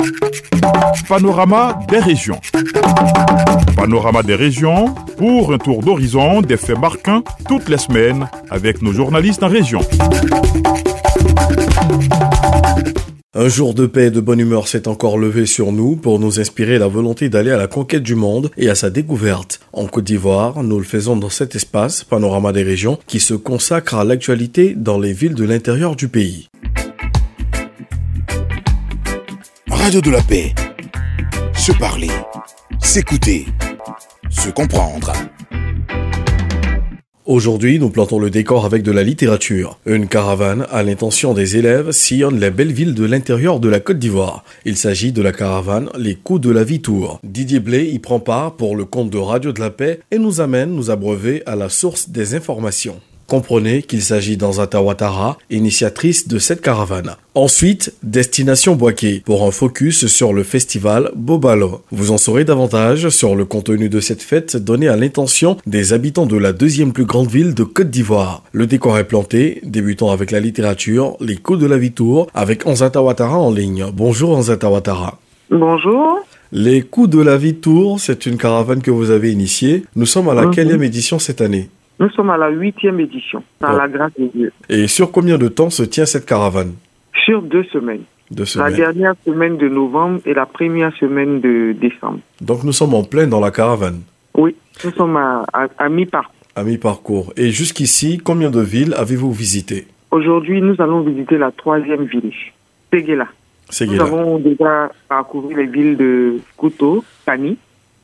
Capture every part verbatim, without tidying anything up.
Panorama des régions. Panorama des régions pour un tour d'horizon des faits marquants toutes les semaines avec nos journalistes en région. Un jour de paix et de bonne humeur s'est encore levé sur nous pour nous inspirer la volonté d'aller à la conquête du monde et à sa découverte. En Côte d'Ivoire, nous le faisons dans cet espace, Panorama des régions, qui se consacre à l'actualité dans les villes de l'intérieur du pays. Radio de la paix. Se parler, s'écouter, se comprendre. Aujourd'hui, nous plantons le décor avec de la littérature. Une caravane à l'intention des élèves sillonne les belles villes de l'intérieur de la Côte d'Ivoire. Il s'agit de la caravane Les Coups de la Vie Tour. Didier Blé y prend part pour le compte de Radio de la Paix et nous amène nous abreuver à la source des informations. Comprenez qu'il s'agit d'Anzata Ouattara, initiatrice de cette caravane. Ensuite, destination Boaké, pour un focus sur le festival Bobalo. Vous en saurez davantage sur le contenu de cette fête donnée à l'intention des habitants de la deuxième plus grande ville de Côte d'Ivoire. Le décor est planté, débutant avec la littérature, les coups de la vie tour, avec Anzata Ouattara en ligne. Bonjour Anzata Ouattara. Bonjour. Les coups de la vie tour, c'est une caravane que vous avez initiée. Nous sommes à la mm-hmm. quatrième édition cette année? Nous sommes à la huitième édition, par oh. la grâce de Dieu. Et sur combien de temps se tient cette caravane? Sur deux semaines. Deux semaines. La dernière semaine de novembre et la première semaine de décembre. Donc nous sommes en plein dans la caravane? Oui, nous sommes à, à, à mi-parcours. À mi-parcours. Et jusqu'ici, combien de villes avez-vous visité? Aujourd'hui, nous allons visiter la troisième ville, Séguéla. Séguéla. Nous avons déjà parcouru les villes de Kouto, Kani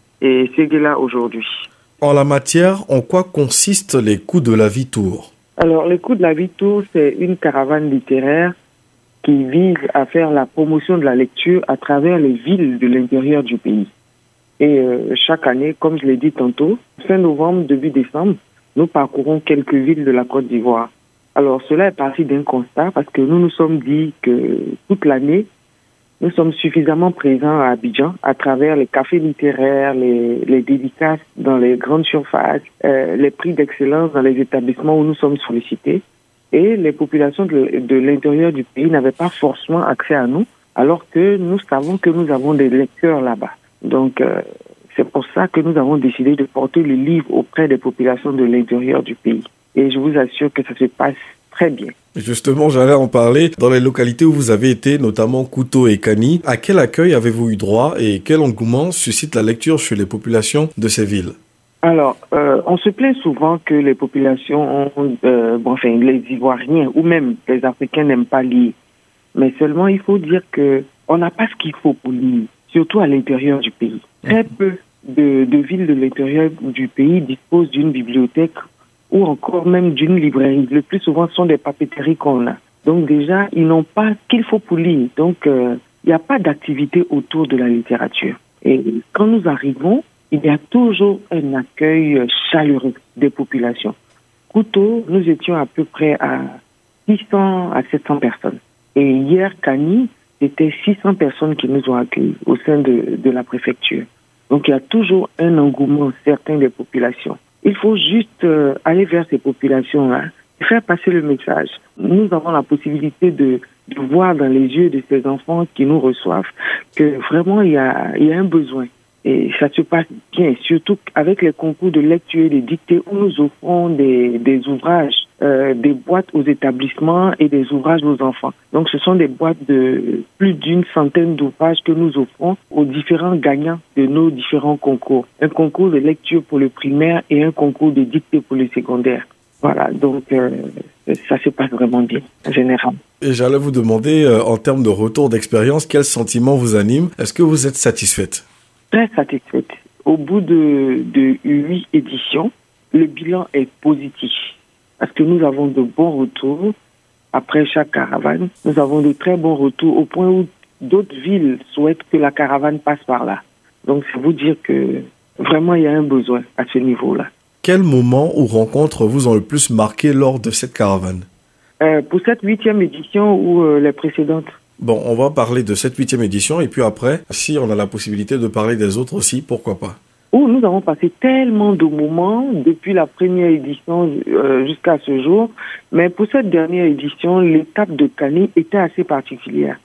et Séguéla aujourd'hui. En la matière, en quoi consistent les coups de la vie tour? Alors, les coups de la vie tour, c'est une caravane littéraire qui vise à faire la promotion de la lecture à travers les villes de l'intérieur du pays. Et euh, chaque année, comme je l'ai dit tantôt, fin novembre, début décembre, nous parcourons quelques villes de la Côte d'Ivoire. Alors, cela est parti d'un constat parce que nous nous sommes dit que toute l'année, nous sommes suffisamment présents à Abidjan à travers les cafés littéraires, les, les dédicaces dans les grandes surfaces, euh, les prix d'excellence dans les établissements où nous sommes sollicités. Et les populations de, de l'intérieur du pays n'avaient pas forcément accès à nous, alors que nous savons que nous avons des lecteurs là-bas. Donc, euh, c'est pour ça que nous avons décidé de porter le livre auprès des populations de l'intérieur du pays. Et je vous assure que ça se passe très bien. Justement, j'allais en parler. Dans les localités où vous avez été, notamment Kouto et Kani, à quel accueil avez-vous eu droit et quel engouement suscite la lecture chez les populations de ces villes? Alors, euh, on se plaint souvent que les populations, ont, euh, bon, enfin, les Ivoiriens ou même les Africains n'aiment pas lire. Mais seulement, il faut dire que on n'a pas ce qu'il faut pour lire, surtout à l'intérieur du pays. Très mmh. peu de, de villes de l'intérieur du pays disposent d'une bibliothèque ou encore même d'une librairie. Le plus souvent, ce sont des papeteries qu'on a. Donc déjà, ils n'ont pas ce qu'il faut pour lire. Donc, il euh, n'y a pas d'activité autour de la littérature. Et quand nous arrivons, il y a toujours un accueil chaleureux des populations. Kouto, nous étions à peu près à six cents à sept cents personnes. Et hier, Kani, c'était six cents personnes qui nous ont accueillis au sein de, de la préfecture. Donc, il y a toujours un engouement certain des populations. Il faut juste euh, aller vers ces populations-là et faire passer le message. Nous avons la possibilité de, de voir dans les yeux de ces enfants qui nous reçoivent que vraiment il y a, il y a un besoin. Et ça se passe bien, surtout avec les concours de lecture et de dictée où nous offrons des, des ouvrages, euh, des boîtes aux établissements et des ouvrages aux enfants. Donc ce sont des boîtes de plus d'une centaine d'ouvrages que nous offrons aux différents gagnants de nos différents concours. Un concours de lecture pour le primaire et un concours de dictée pour le secondaire. Voilà, donc euh, ça se passe vraiment bien, en général. Et j'allais vous demander, euh, en termes de retour d'expérience, quel sentiment vous anime? Est-ce que vous êtes satisfaite? Très satisfaite. Au bout de, de huit éditions, le bilan est positif parce que nous avons de bons retours après chaque caravane. Nous avons de très bons retours au point où d'autres villes souhaitent que la caravane passe par là. Donc, c'est vous dire que vraiment, il y a un besoin à ce niveau-là. Quels moments ou rencontres vous ont le plus marqué lors de cette caravane? euh, Pour cette huitième édition ou euh, les précédentes? Bon, on va parler de cette huitième édition et puis après, si on a la possibilité de parler des autres aussi, pourquoi pas? Où nous avons passé tellement de moments depuis la première édition euh, jusqu'à ce jour. Mais pour cette dernière édition, l'étape de Kani était assez particulière.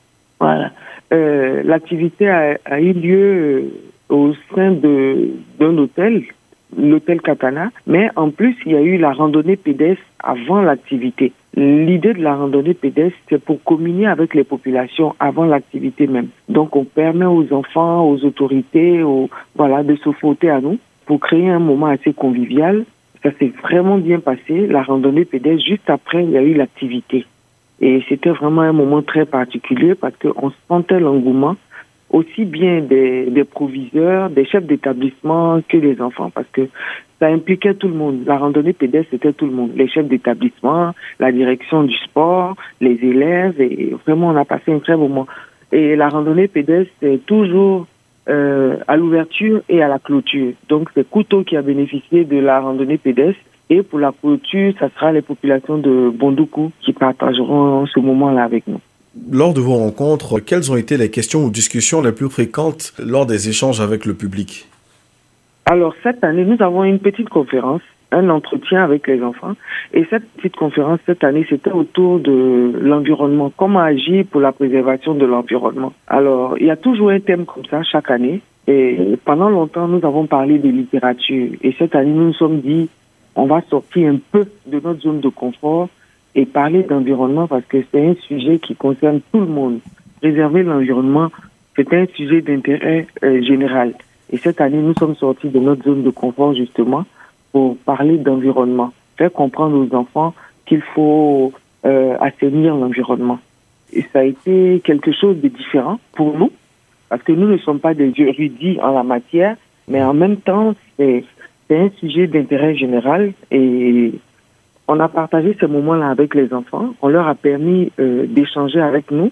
Voilà. Euh, l'activité a, a eu lieu au sein de, d'un hôtel, l'hôtel Katana, mais en plus, il y a eu la randonnée pédestre avant l'activité. L'idée de la randonnée pédestre, c'est pour communier avec les populations avant l'activité même. Donc, on permet aux enfants, aux autorités, aux, voilà, de se frotter à nous pour créer un moment assez convivial. Ça s'est vraiment bien passé, la randonnée pédestre. Juste après, il y a eu l'activité. Et c'était vraiment un moment très particulier parce qu'on sentait l'engouement aussi bien des, des proviseurs, des chefs d'établissement que des enfants, parce que ça impliquait tout le monde. La randonnée pédestre, c'était tout le monde. Les chefs d'établissement, la direction du sport, les élèves, et vraiment, on a passé un très bon moment. Et la randonnée pédestre, c'est toujours euh, à l'ouverture et à la clôture. Donc, c'est Couteau qui a bénéficié de la randonnée pédestre. Et pour la clôture, ça sera les populations de Bondoukou qui partageront ce moment-là avec nous. Lors de vos rencontres, quelles ont été les questions ou discussions les plus fréquentes lors des échanges avec le public? Alors, cette année, nous avons une petite conférence, un entretien avec les enfants. Et cette petite conférence, cette année, c'était autour de l'environnement. Comment agir pour la préservation de l'environnement? Alors, il y a toujours un thème comme ça chaque année. Et pendant longtemps, nous avons parlé de littérature. Et cette année, nous nous sommes dit, on va sortir un peu de notre zone de confort et parler d'environnement parce que c'est un sujet qui concerne tout le monde. Préserver l'environnement, c'est un sujet d'intérêt euh, général. Et cette année, nous sommes sortis de notre zone de confort justement pour parler d'environnement, faire comprendre aux enfants qu'il faut euh, assainir l'environnement. Et ça a été quelque chose de différent pour nous parce que nous ne sommes pas des érudits en la matière, mais en même temps, c'est, c'est un sujet d'intérêt général et on a partagé ces moments-là avec les enfants. On leur a permis euh, d'échanger avec nous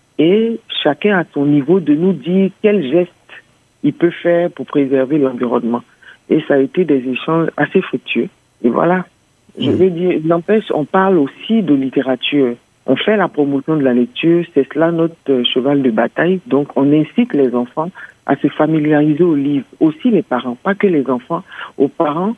et chacun à son niveau de nous dire quel geste il peut faire pour préserver l'environnement. Et ça a été des échanges assez fructueux. Et voilà, je veux dire, n'empêche, on parle aussi de littérature. On fait la promotion de la lecture, c'est cela notre euh, cheval de bataille. Donc, on incite les enfants à se familiariser aux livres. Aussi les parents, pas que les enfants, aux parents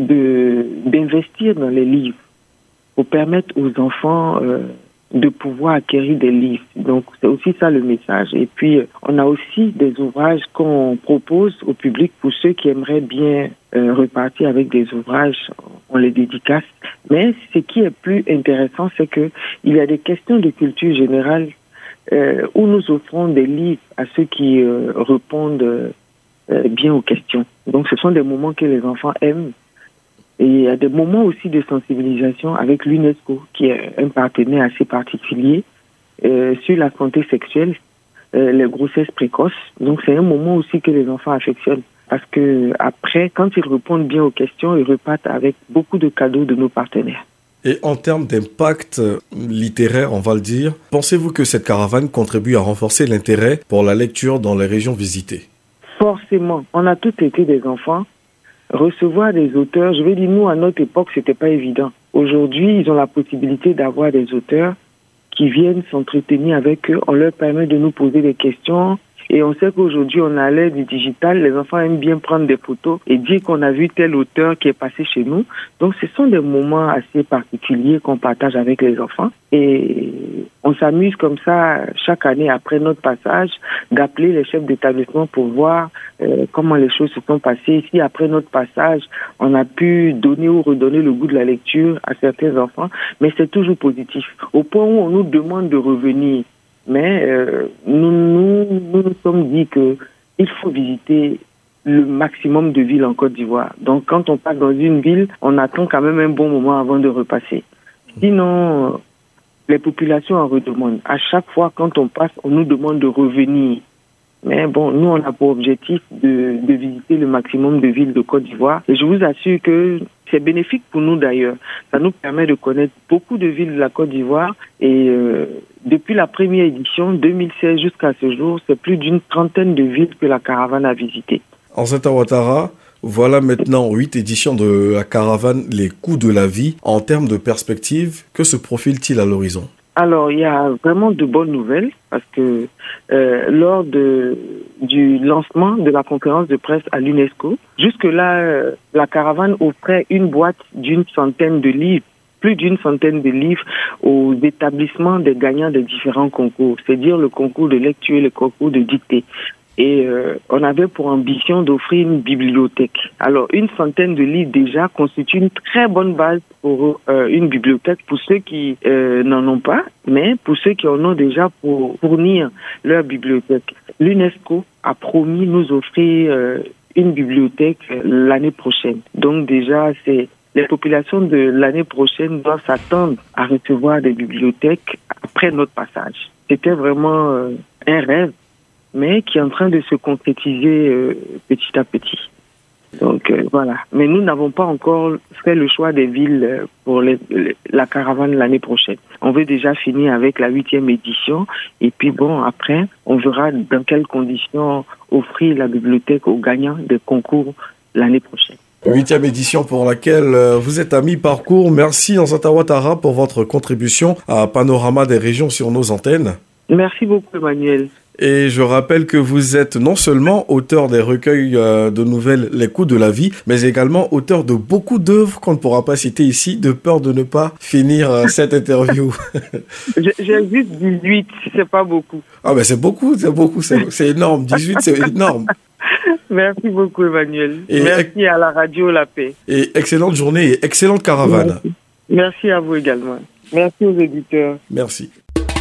de d'investir dans les livres pour permettre aux enfants euh, de pouvoir acquérir des livres. Donc, c'est aussi ça le message. Et puis, euh, on a aussi des ouvrages qu'on propose au public pour ceux qui aimeraient bien euh, repartir avec des ouvrages, on les dédicace. Mais ce qui est plus intéressant, c'est que il y a des questions de culture générale euh, où nous offrons des livres à ceux qui euh, répondent euh, bien aux questions. Donc, ce sont des moments que les enfants aiment. Et il y a des moments aussi de sensibilisation avec l'UNESCO, qui est un partenaire assez particulier euh, sur la santé sexuelle, euh, les grossesses précoces. Donc, c'est un moment aussi que les enfants affectionnent. Parce que après, quand ils répondent bien aux questions, ils repartent avec beaucoup de cadeaux de nos partenaires. Et en termes d'impact littéraire, on va le dire, pensez-vous que cette caravane contribue à renforcer l'intérêt pour la lecture dans les régions visitées? Forcément. On a tous été des enfants. Recevoir des auteurs, je veux dire, nous, à notre époque, c'était pas évident. Aujourd'hui, ils ont la possibilité d'avoir des auteurs qui viennent s'entretenir avec eux. On leur permet de nous poser des questions. Et on sait qu'aujourd'hui, on a à l'ère du digital. Les enfants aiment bien prendre des photos et dire qu'on a vu tel auteur qui est passé chez nous. Donc, ce sont des moments assez particuliers qu'on partage avec les enfants. Et on s'amuse comme ça, chaque année, après notre passage, d'appeler les chefs d'établissement pour voir euh, comment les choses se sont passées. Si après notre passage, on a pu donner ou redonner le goût de la lecture à certains enfants. Mais c'est toujours positif. Au point où on nous demande de revenir. Mais euh, nous, nous, nous nous sommes dit qu'il faut visiter le maximum de villes en Côte d'Ivoire. Donc, quand on passe dans une ville, on attend quand même un bon moment avant de repasser. Sinon, les populations en redemandent. À chaque fois, quand on passe, on nous demande de revenir. Mais bon, nous, on a pour objectif de, de visiter le maximum de villes de Côte d'Ivoire. Et je vous assure que c'est bénéfique pour nous d'ailleurs. Ça nous permet de connaître beaucoup de villes de la Côte d'Ivoire. Et euh, depuis la première édition, deux mille seize jusqu'à ce jour, c'est plus d'une trentaine de villes que la caravane a visitées. Anseta Ouattara, voilà maintenant huit éditions de la caravane Les Coups de la Vie. En termes de perspective, que se profile-t-il à l'horizon? Alors, il y a vraiment de bonnes nouvelles parce que euh, lors de, du lancement de la conférence de presse à l'UNESCO, jusque-là, euh, la caravane offrait une boîte d'une centaine de livres plus d'une centaine de livres aux établissements des gagnants des différents concours, c'est-à-dire le concours de lecture et le concours de dictée. Et euh, on avait pour ambition d'offrir une bibliothèque. Alors, une centaine de livres déjà constitue une très bonne base pour euh, une bibliothèque pour ceux qui euh, n'en ont pas, mais pour ceux qui en ont déjà pour fournir leur bibliothèque. L'UNESCO a promis nous offrir euh, une bibliothèque l'année prochaine. Donc déjà, c'est les populations de l'année prochaine doivent s'attendre à recevoir des bibliothèques après notre passage. C'était vraiment euh, un rêve, mais qui est en train de se concrétiser euh, petit à petit. Donc euh, voilà. Mais nous n'avons pas encore fait le choix des villes euh, pour les, les, la caravane l'année prochaine. On veut déjà finir avec la huitième édition et puis bon, après, on verra dans quelles conditions offrir la bibliothèque aux gagnants des concours l'année prochaine. Huitième édition pour laquelle vous êtes à mi-parcours. Merci Ansata Ouattara pour votre contribution à Panorama des régions sur nos antennes. Merci beaucoup Emmanuel. Et je rappelle que vous êtes non seulement auteur des recueils de nouvelles Les coups de la vie, mais également auteur de beaucoup d'œuvres qu'on ne pourra pas citer ici, de peur de ne pas finir cette interview. J'ai juste dix-huit, c'est pas beaucoup. Ah ben c'est beaucoup, c'est beaucoup, c'est, c'est énorme. dix-huit, c'est énorme. Merci beaucoup Emmanuel. Et merci à la radio La Paix. Et excellente journée et excellente caravane. Merci, merci à vous également. Merci aux éditeurs. Merci.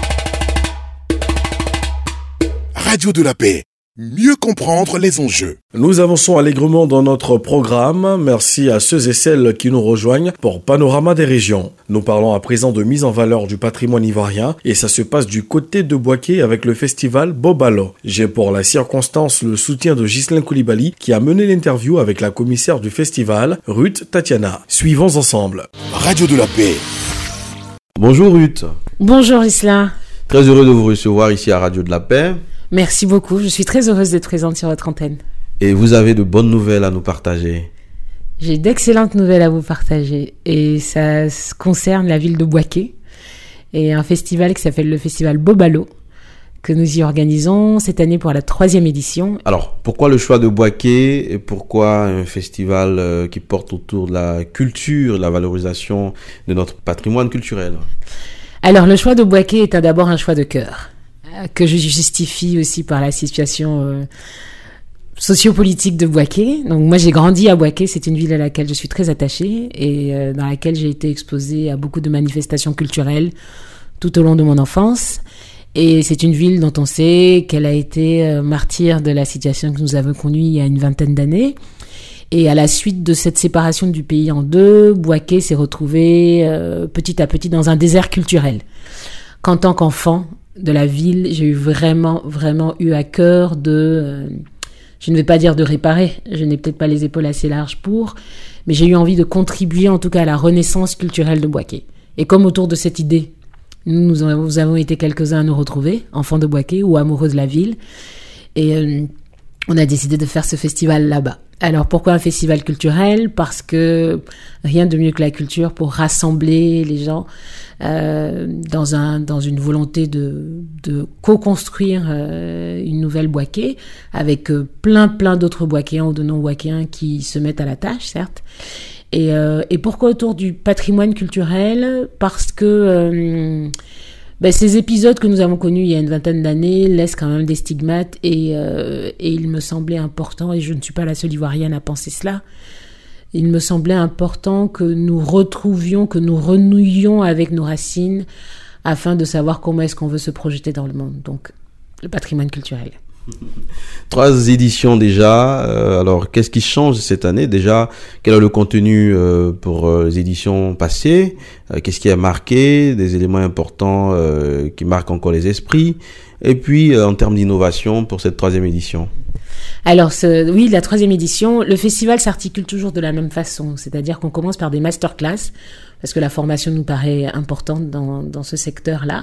Radio de la Paix, mieux comprendre les enjeux. Nous avançons allègrement dans notre programme. Merci à ceux et celles qui nous rejoignent pour Panorama des régions. Nous parlons à présent de mise en valeur du patrimoine ivoirien et ça se passe du côté de Bouaké avec le festival Bobalo. J'ai pour la circonstance le soutien de Ghislain Koulibaly qui a mené l'interview avec la commissaire du festival, Ruth Tatiana. Suivons ensemble. Radio de la Paix. Bonjour Ruth. Bonjour Ghislain. Très heureux de vous recevoir ici à Radio de la Paix. Merci beaucoup, je suis très heureuse d'être présente sur votre antenne. Et vous avez de bonnes nouvelles à nous partager. J'ai d'excellentes nouvelles à vous partager et ça concerne la ville de Bouaké et un festival qui s'appelle le festival Bobalo que nous y organisons cette année pour la troisième édition. Alors, pourquoi le choix de Bouaké et pourquoi un festival euh, qui porte autour de la culture, de la valorisation de notre patrimoine culturel? Alors, le choix de Bouaké est un, d'abord un choix de cœur, que je justifie aussi par la situation euh, sociopolitique de Bouaké. Donc moi j'ai grandi à Bouaké, c'est une ville à laquelle je suis très attachée et euh, dans laquelle j'ai été exposée à beaucoup de manifestations culturelles tout au long de mon enfance. Et c'est une ville dont on sait qu'elle a été euh, martyre de la situation que nous avons connue il y a une vingtaine d'années. Et à la suite de cette séparation du pays en deux, Bouaké s'est retrouvé euh, petit à petit dans un désert culturel. Qu'en tant qu'enfant de la ville, j'ai eu vraiment, vraiment eu à cœur de, euh, je ne vais pas dire de réparer, je n'ai peut-être pas les épaules assez larges pour, mais j'ai eu envie de contribuer en tout cas à la renaissance culturelle de Bouaké. Et comme autour de cette idée, nous, nous, avons, nous avons été quelques-uns à nous retrouver, enfants de Bouaké ou amoureux de la ville, et euh, on a décidé de faire ce festival là-bas. Alors pourquoi un festival culturel? Parce que rien de mieux que la culture pour rassembler les gens euh, dans un dans une volonté de de co-construire euh, une nouvelle Bouaké avec euh, plein plein d'autres Bouakéens ou de non-Bouakéens qui se mettent à la tâche, certes. Et euh, et pourquoi autour du patrimoine culturel? Parce que euh, ben, ces épisodes que nous avons connus il y a une vingtaine d'années laissent quand même des stigmates et, euh, et il me semblait important, et je ne suis pas la seule Ivoirienne à penser cela, il me semblait important que nous retrouvions, que nous renouions avec nos racines afin de savoir comment est-ce qu'on veut se projeter dans le monde. Donc, le patrimoine culturel. Trois éditions déjà. Euh, alors, qu'est-ce qui change cette année? Déjà, quel est le contenu euh, pour euh, les éditions passées? euh, Qu'est-ce qui a marqué? Des éléments importants euh, qui marquent encore les esprits? Et puis, euh, en termes d'innovation pour cette troisième édition? Alors, ce, oui, la troisième édition, le festival s'articule toujours de la même façon. C'est-à-dire qu'on commence par des masterclass, parce que la formation nous paraît importante dans, dans ce secteur-là.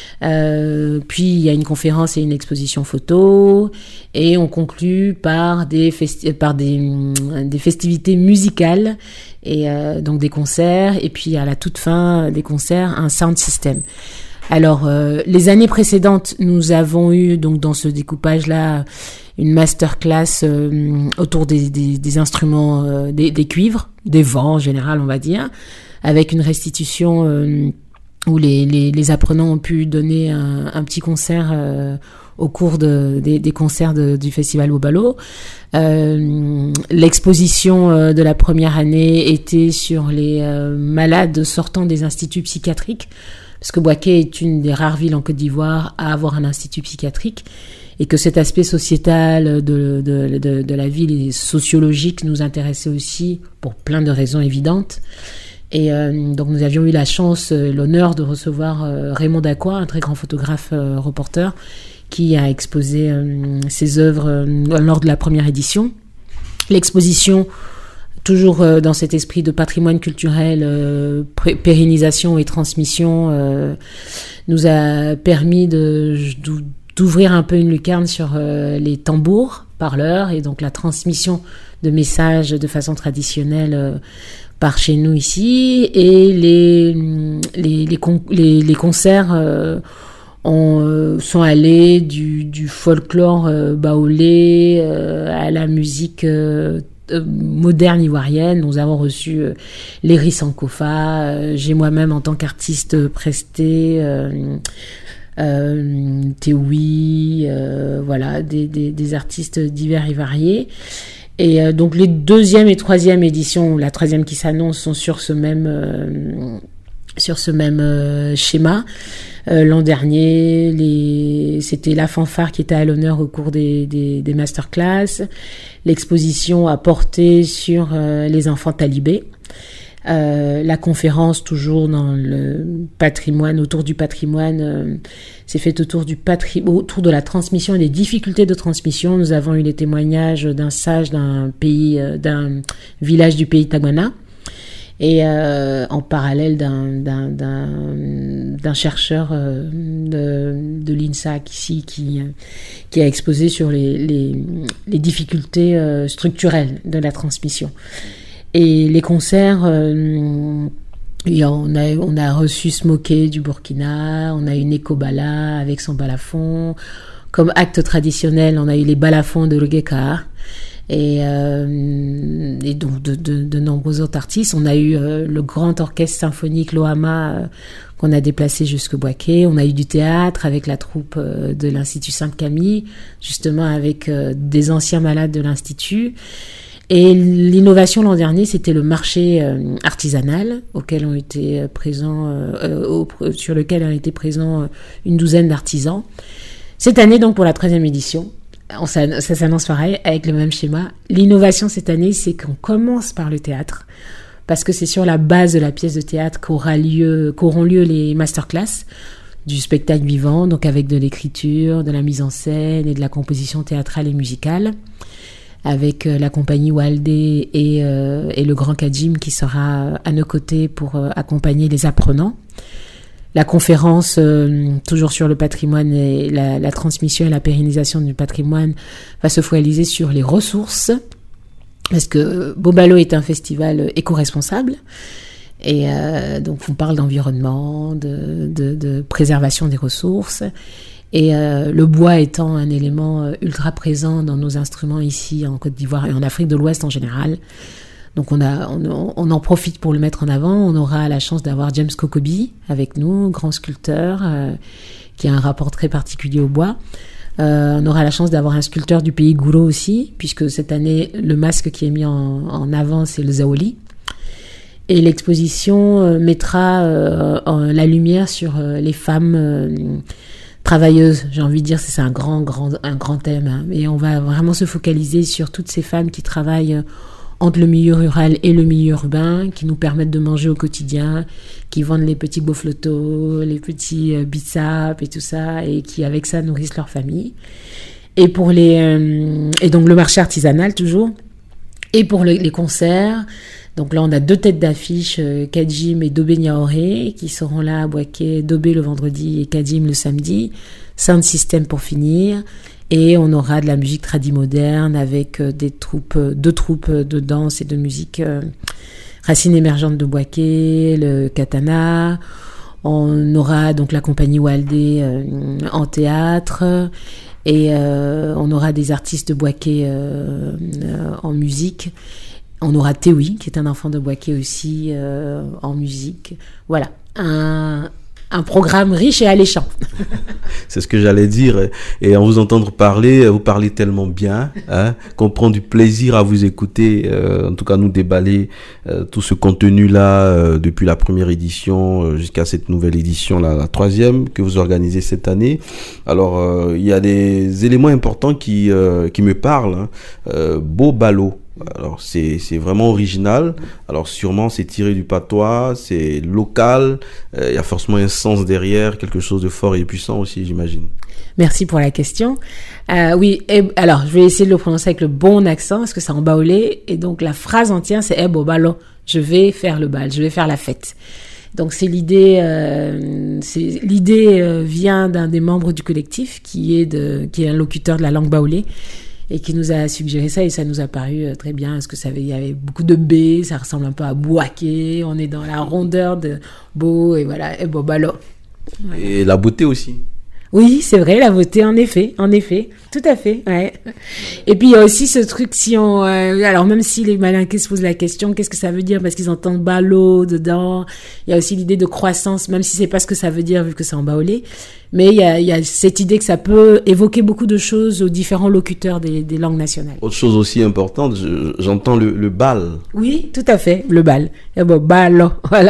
Euh, puis, il y a une conférence et une exposition photo, et on conclut par des, festi- par des, des festivités musicales, et euh, donc des concerts, et puis à la toute fin des concerts, un sound system. Alors, euh, les années précédentes, nous avons eu, donc dans ce découpage-là, une masterclass euh, autour des, des, des instruments, euh, des, des cuivres, des vents en général, on va dire, avec une restitution euh, où les, les, les apprenants ont pu donner un, un petit concert euh, au cours de, des, des concerts de, du festival Bobalo. Euh, l'exposition euh, de la première année était sur les euh, malades sortant des instituts psychiatriques, parce que Bouaké est une des rares villes en Côte d'Ivoire à avoir un institut psychiatrique, et que cet aspect sociétal de, de, de, de la ville et sociologique nous intéressait aussi pour plein de raisons évidentes. Et euh, donc nous avions eu la chance, euh, l'honneur de recevoir euh, Raymond Dacroix, un très grand photographe euh, reporter, qui a exposé euh, ses œuvres euh, lors de la première édition. L'exposition, toujours euh, dans cet esprit de patrimoine culturel, euh, pré- pérennisation et transmission, euh, nous a permis de, de d'ouvrir un peu une lucarne sur euh, les tambours parleurs et donc la transmission de messages de façon traditionnelle euh, par chez nous ici, et les les les, con- les, les concerts euh, ont, euh, sont allés du, du folklore euh, baoulé euh, à la musique euh, euh, moderne ivoirienne. Nous avons reçu euh, Léry Sankofa, euh, j'ai moi-même en tant qu'artiste presté euh, euh, Théoui, euh, voilà, des, des, des artistes divers et variés. Et euh, donc les deuxième et troisième éditions, la troisième qui s'annonce, sont sur ce même euh, sur ce même euh, schéma. Euh, l'an dernier, les... c'était la fanfare qui était à l'honneur au cours des, des, des masterclass. L'exposition a porté sur euh, les enfants talibés. Euh, la conférence, toujours dans le patrimoine, autour du patrimoine, euh, s'est faite autour du patri- autour de la transmission et des difficultés de transmission. Nous avons eu les témoignages d'un sage d'un pays, euh, d'un village du pays Tagwana, et euh, en parallèle d'un, d'un, d'un, d'un chercheur euh, de, de l'INSAC ici qui, qui a exposé sur les, les, les difficultés euh, structurelles de la transmission. Et les concerts, euh, on, a, on a reçu Smoké du Burkina, on a eu Nekobala avec son balafon. Comme acte traditionnel, on a eu les balafons de Logeka. Et, euh, et donc de, de, de nombreux autres artistes. On a eu euh, le grand orchestre symphonique Lohama euh, qu'on a déplacé jusque Bouaké. On a eu du théâtre avec la troupe euh, de l'Institut Sainte-Camille, justement avec euh, des anciens malades de l'Institut. Et l'innovation l'an dernier, c'était le marché euh, artisanal auquel ont été présents, euh, au, sur lequel ont été présents euh, une douzaine d'artisans. Cette année, donc pour la troisième édition, on, ça, ça s'annonce pareil, avec le même schéma. L'innovation cette année, c'est qu'on commence par le théâtre, parce que c'est sur la base de la pièce de théâtre qu'aura lieu, qu'auront lieu les masterclass du spectacle vivant, donc avec de l'écriture, de la mise en scène et de la composition théâtrale et musicale, avec euh, la compagnie Waldé et, euh, et le grand Kajim qui sera à nos côtés pour euh, accompagner les apprenants. La conférence, euh, toujours sur le patrimoine et la, la transmission et la pérennisation du patrimoine, va se focaliser sur les ressources, parce que Bobalo est un festival éco-responsable, et euh, donc on parle d'environnement, de, de, de préservation des ressources, et euh, le bois étant un élément ultra présent dans nos instruments ici en Côte d'Ivoire et en Afrique de l'Ouest en général. Donc on, a, on, on en profite pour le mettre en avant. On aura la chance d'avoir James Kokobi avec nous, grand sculpteur, euh, qui a un rapport très particulier au bois. Euh, on aura la chance d'avoir un sculpteur du pays Gouro aussi, puisque cette année, le masque qui est mis en, en avant, c'est le Zaoli. Et l'exposition euh, mettra euh, en, la lumière sur euh, les femmes euh, travailleuses. J'ai envie de dire, c'est, c'est un grand, grand, un grand thème. Hein. Et on va vraiment se focaliser sur toutes ces femmes qui travaillent euh, entre le milieu rural et le milieu urbain, qui nous permettent de manger au quotidien, qui vendent les petits boflotos, les petits euh, bitsap et tout ça, et qui avec ça nourrissent leur famille. Et pour les euh, et donc le marché artisanal toujours. Et pour le, les concerts, donc là on a deux têtes d'affiche, euh, Kajim et Dobé Niaoré, qui seront là à Bouaké, Dobé le vendredi et Kajim le samedi. Sound System pour finir. Et on aura de la musique tradi moderne avec des troupes, deux troupes de danse et de musique, euh, Racines émergentes de Bouaké, le Katana. On aura donc la compagnie Waldé euh, en théâtre et euh, on aura des artistes de Bouaké euh, euh, en musique. On aura Théoui, qui est un enfant de Bouaké aussi euh, en musique. Voilà, un... un programme riche et alléchant. C'est ce que j'allais dire. Et en vous entendre parler, vous parlez tellement bien, hein, qu'on prend du plaisir à vous écouter, euh, en tout cas nous déballer euh, tout ce contenu-là euh, depuis la première édition euh, jusqu'à cette nouvelle édition, la, la troisième que vous organisez cette année. Alors, euh, il y a des éléments importants qui, euh, qui me parlent. Hein. Euh, Beau Balo. Alors c'est c'est vraiment original. Alors sûrement c'est tiré du patois, c'est local. Il euh, y a forcément un sens derrière, quelque chose de fort et puissant aussi, j'imagine. Merci pour la question. Euh, oui, et, alors je vais essayer de le prononcer avec le bon accent parce que c'est en baoulé et donc la phrase entière c'est eh, Beau Balo. Je vais faire le bal, je vais faire la fête. Donc c'est l'idée, euh, c'est l'idée euh, vient d'un des membres du collectif qui est de qui est un locuteur de la langue baoulé. Et qui nous a suggéré ça et ça nous a paru très bien parce que ça avait, il y avait beaucoup de B, ça ressemble un peu à Bouaké, on est dans la rondeur de Beau et voilà, et Beau Balo. Voilà. Et la beauté aussi. Oui, c'est vrai, la beauté, en effet, en effet, tout à fait, ouais. Et puis il y a aussi ce truc, si on, euh, alors même si les malinqués se posent la question, qu'est-ce que ça veut dire parce qu'ils entendent balo dedans, il y a aussi l'idée de croissance, même si c'est pas ce que ça veut dire vu que c'est en baolé, mais il y a, il y a cette idée que ça peut évoquer beaucoup de choses aux différents locuteurs des, des langues nationales. Autre chose aussi importante, je, j'entends le, le bal. Oui, tout à fait, le bal. Et bon, balo, voilà.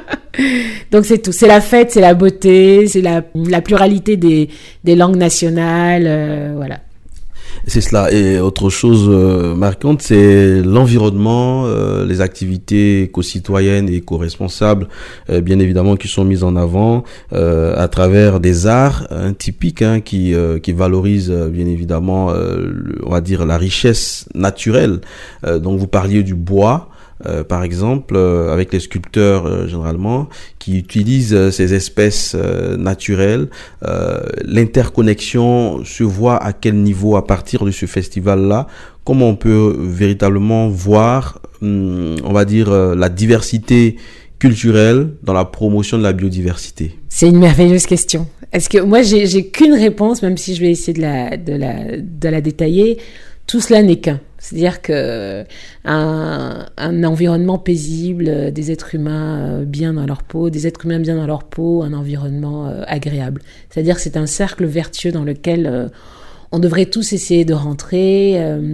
Donc c'est tout, c'est la fête, c'est la beauté, c'est la, la pluralité des, des langues nationales, euh, voilà. C'est cela. Et autre chose euh, marquante, c'est l'environnement, euh, les activités éco-citoyennes et éco-responsables, euh, bien évidemment, qui sont mises en avant euh, à travers des arts hein, typiques hein, qui euh, qui valorisent euh, bien évidemment, euh, le, on va dire la richesse naturelle. Euh, donc vous parliez du bois. Euh, par exemple, euh, avec les sculpteurs euh, généralement, qui utilisent euh, ces espèces euh, naturelles, euh, l'interconnexion se voit à quel niveau à partir de ce festival-là, comment on peut véritablement voir, hum, on va dire, euh, la diversité culturelle dans la promotion de la biodiversité. C'est une merveilleuse question. Est-ce que moi j'ai, j'ai qu'une réponse, même si je vais essayer de la, de la, de la détailler. Tout cela n'est qu'un. C'est-à-dire que un, un environnement paisible, des êtres humains bien dans leur peau, des êtres humains bien dans leur peau, un environnement agréable. C'est-à-dire que c'est un cercle vertueux dans lequel on devrait tous essayer de rentrer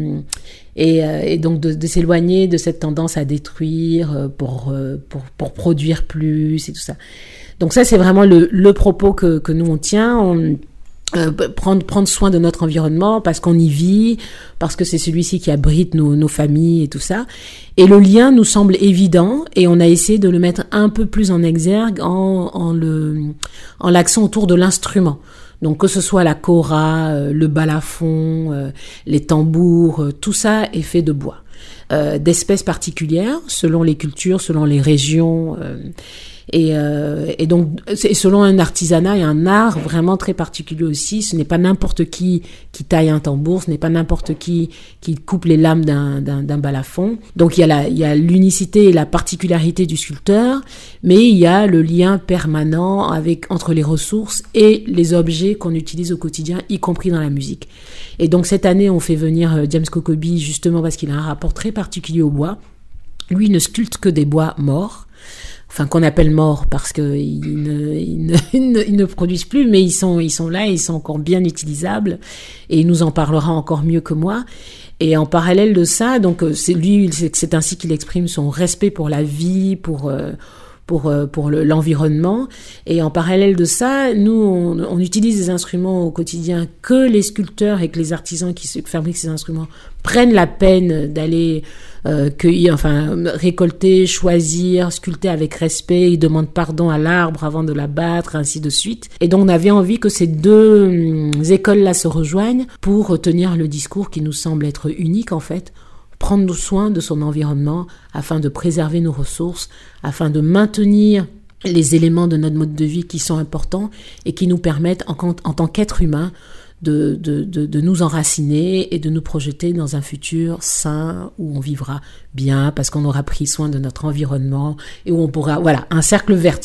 et, et donc de, de s'éloigner de cette tendance à détruire pour, pour, pour produire plus et tout ça. Donc ça, c'est vraiment le, le propos que, que nous on tient. On, Euh, prendre prendre soin de notre environnement parce qu'on y vit, parce que c'est celui-ci qui abrite nos nos familles et tout ça. Et le lien nous semble évident et on a essayé de le mettre un peu plus en exergue en en le en l'accent autour de l'instrument. Donc que ce soit la kora, euh, le balafon, euh, les tambours, euh, tout ça est fait de bois, euh, d'espèces particulières selon les cultures, selon les régions. Euh, Et, euh, et donc, c'est selon un artisanat et un art vraiment très particulier aussi. Ce n'est pas n'importe qui qui taille un tambour, ce n'est pas n'importe qui qui coupe les lames d'un, d'un, d'un balafon. Donc, il y a la, il y a l'unicité et la particularité du sculpteur, mais il y a le lien permanent avec, entre les ressources et les objets qu'on utilise au quotidien, y compris dans la musique. Et donc, cette année, on fait venir James Kokobi justement parce qu'il a un rapport très particulier au bois. Lui, il ne sculpte que des bois morts. Enfin, qu'on appelle morts parce que ils ne, ils ne, ils ne, ils ne produisent plus, mais ils sont, ils sont là, ils sont encore bien utilisables, et il nous en parlera encore mieux que moi. Et en parallèle de ça, donc c'est lui, c'est, c'est ainsi qu'il exprime son respect pour la vie, pour euh, pour pour le, l'environnement. Et en parallèle de ça, nous, on, on utilise des instruments au quotidien que les sculpteurs et que les artisans qui fabriquent ces instruments prennent la peine d'aller euh, cueillir, enfin récolter, choisir, sculpter avec respect. Ils demandent pardon à l'arbre avant de l'abattre, ainsi de suite. Et donc on avait envie que ces deux hum, écoles-là se rejoignent pour tenir le discours qui nous semble être unique en fait. Prendre soin de son environnement afin de préserver nos ressources, afin de maintenir les éléments de notre mode de vie qui sont importants et qui nous permettent en, en tant qu'être humain de, de, de, de nous enraciner et de nous projeter dans un futur sain où on vivra bien parce qu'on aura pris soin de notre environnement et où on pourra, voilà, un cercle vertueux.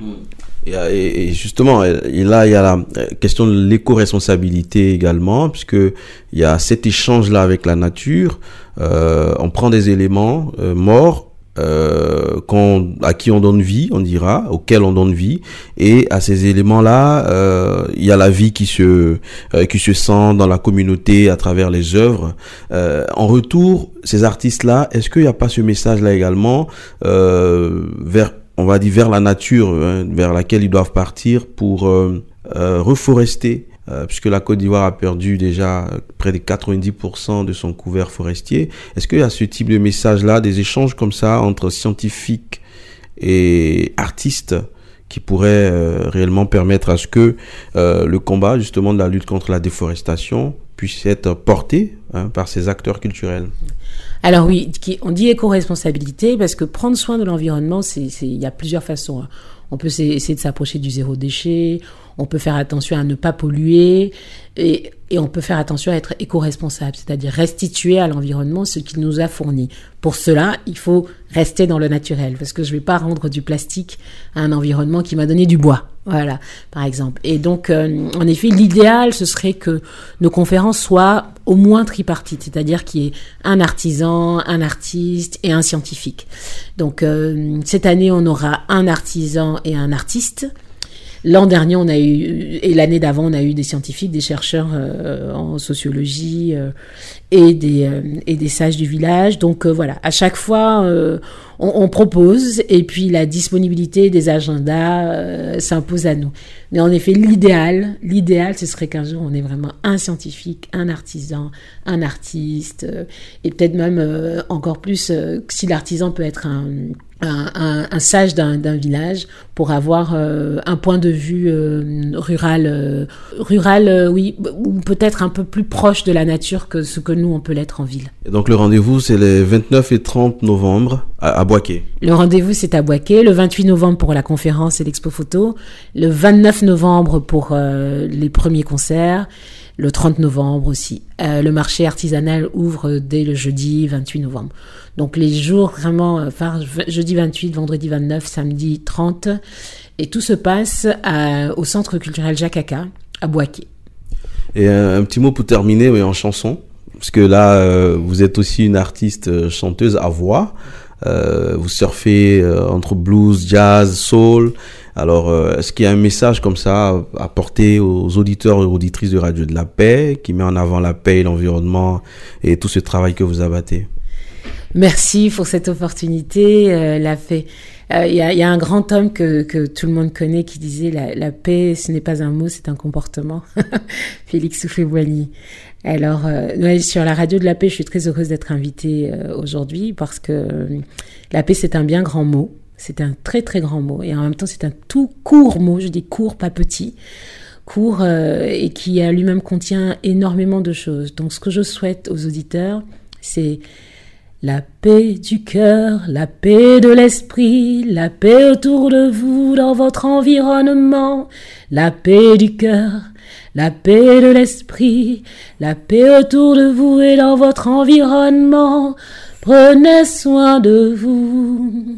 Et, et justement, et là, il y a la question de l'éco-responsabilité également, puisque il y a cet échange-là avec la nature. Euh, on prend des éléments euh, morts, euh, qu'on, à qui on donne vie, on dira, auxquels on donne vie, et à ces éléments-là, euh, il y a la vie qui se euh, qui se sent dans la communauté à travers les œuvres. Euh, en retour, ces artistes-là, est-ce qu'il n'y a pas ce message-là également euh, vers, on va dire vers la nature, hein, vers laquelle ils doivent partir pour euh, euh, reforester? Euh, puisque la Côte d'Ivoire a perdu déjà près de quatre-vingt-dix pour cent de son couvert forestier. Est-ce qu'il y a ce type de message-là, des échanges comme ça entre scientifiques et artistes qui pourraient euh, réellement permettre à ce que euh, le combat justement de la lutte contre la déforestation puisse être porté hein, par ces acteurs culturels? Alors oui, on dit éco-responsabilité parce que prendre soin de l'environnement, c'est, c'est, il y a plusieurs façons. On peut essayer de s'approcher du zéro déchet, on peut faire attention à ne pas polluer et, et on peut faire attention à être éco-responsable, c'est-à-dire restituer à l'environnement ce qu'il nous a fourni. Pour cela, il faut rester dans le naturel parce que je ne vais pas rendre du plastique à un environnement qui m'a donné du bois, voilà, par exemple. Et donc, euh, en effet, l'idéal, ce serait que nos conférences soient au moins tripartites, c'est-à-dire qu'il y ait un artisan, un artiste et un scientifique. Donc, euh, cette année, on aura un artisan et un artiste. L'an dernier, on a eu, et l'année d'avant, on a eu des scientifiques, des chercheurs euh, en sociologie euh, et des euh, et des sages du village. Donc euh, voilà, à chaque fois, euh, on, on propose et puis la disponibilité des agendas euh, s'impose à nous. Mais en effet, l'idéal, l'idéal, ce serait qu'un jour on ait vraiment un scientifique, un artisan, un artiste euh, et peut-être même euh, encore plus euh, si l'artisan peut être un Un, un, un sage d'un, d'un village pour avoir euh, un point de vue euh, rural, euh, rural euh, oui, ou peut-être un peu plus proche de la nature que ce que nous, on peut l'être en ville. Et donc le rendez-vous, c'est les vingt-neuf et trente novembre à, à Boaké. Le rendez-vous, c'est à Boaké, le vingt-huit novembre pour la conférence et l'expo photo, le vingt-neuf novembre pour euh, les premiers concerts, le trente novembre aussi. Euh, le marché artisanal ouvre dès le jeudi vingt-huit novembre. Donc les jours vraiment, enfin jeudi vingt-huit, vendredi vingt-neuf, samedi trente, et tout se passe à, au Centre culturel Jacques Aka, à Boaké. Et un, un petit mot pour terminer, oui, en chanson, parce que là, euh, vous êtes aussi une artiste euh, chanteuse à voix. Euh, vous surfez euh, entre blues, jazz, soul. Alors, euh, est-ce qu'il y a un message comme ça à, à porter aux auditeurs et auditrices de Radio de la Paix, qui met en avant la paix et l'environnement et tout ce travail que vous abattez? Merci pour cette opportunité. Euh, la paix. Il euh, y, a, y a un grand homme que, que tout le monde connaît qui disait la, la paix, ce n'est pas un mot, c'est un comportement. Félix Houphouët-Boigny. Alors, euh, ouais, sur la Radio de la Paix, je suis très heureuse d'être invitée euh, aujourd'hui parce que euh, la paix, c'est un bien grand mot. C'est un très très grand mot et en même temps, c'est un tout court mot. Je dis court, pas petit. Court euh, et qui à lui-même contient énormément de choses. Donc, ce que je souhaite aux auditeurs, c'est la paix du cœur, la paix de l'esprit, la paix autour de vous, dans votre environnement, la paix du cœur, la paix de l'esprit, la paix autour de vous et dans votre environnement. Prenez soin de vous,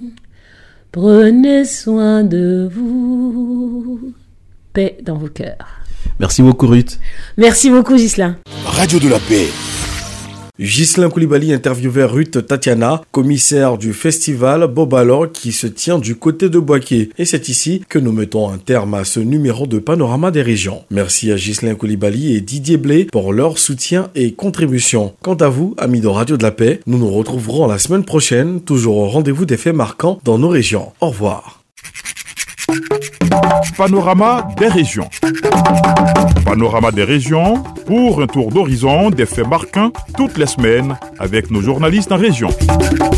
prenez soin de vous, paix dans vos cœurs. Merci beaucoup Ruth. Merci beaucoup Ghislain. Radio de la Paix. Ghislain Koulibaly interviewait Ruth Tatiana, commissaire du festival Bobalor qui se tient du côté de Boaké. Et c'est ici que nous mettons un terme à ce numéro de Panorama des régions. Merci à Ghislain Koulibaly et Didier Blé pour leur soutien et contribution. Quant à vous, amis de Radio de la Paix, nous nous retrouverons la semaine prochaine, toujours au rendez-vous des faits marquants dans nos régions. Au revoir. Panorama des régions. Panorama des régions pour un tour d'horizon des faits marquants toutes les semaines avec nos journalistes en région.